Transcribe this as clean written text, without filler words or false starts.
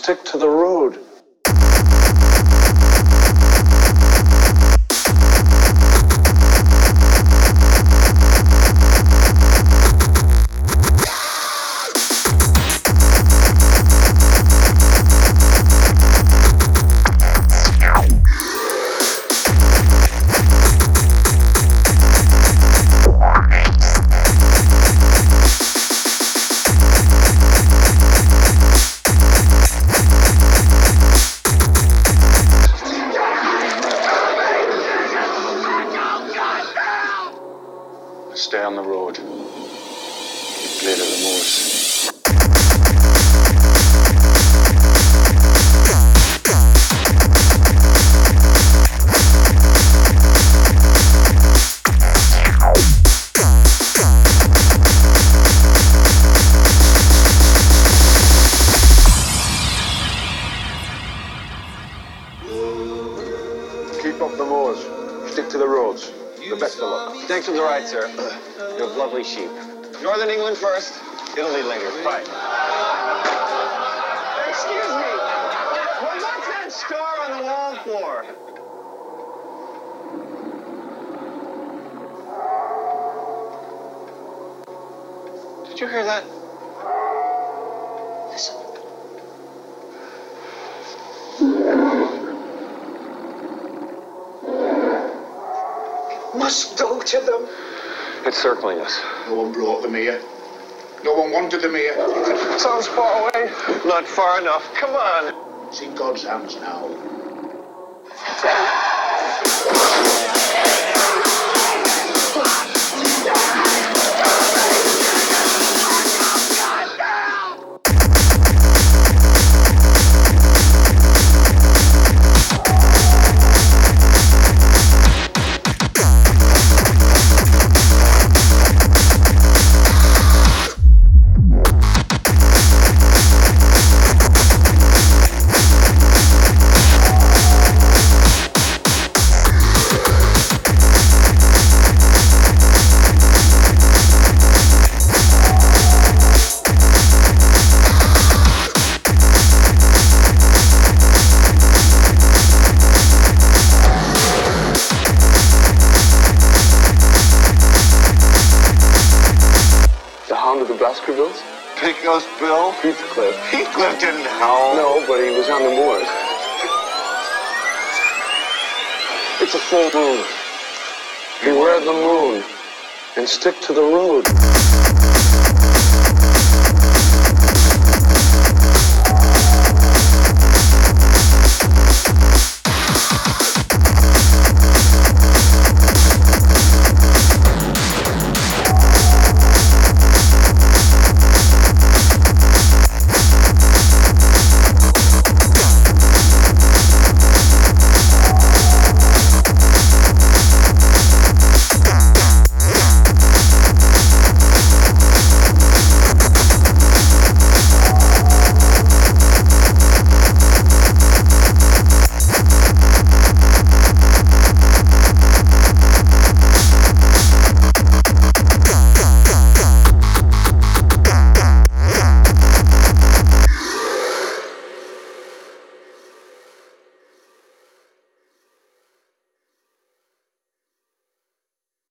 stick to the road. Stay on the road. Keep clear of the moors. Keep up the moors. Stick to the roads. The best of luck. Thanks for the ride, sir. You have lovely sheep. Northern England first, Italy later. Bye. Excuse me. Well, what's that star on the wall for? Did you hear that? Listen. Must go to them. It's circling us. No one brought them here. No one wanted them here. Sounds far away. Not far enough. Come on. It's in God's hands now. Of the Baskervilles? Pecos Bill? Heathcliff. Heathcliff didn't howl. No, but he was on the moors. It's a full moon. Beware the moon and stick to the road.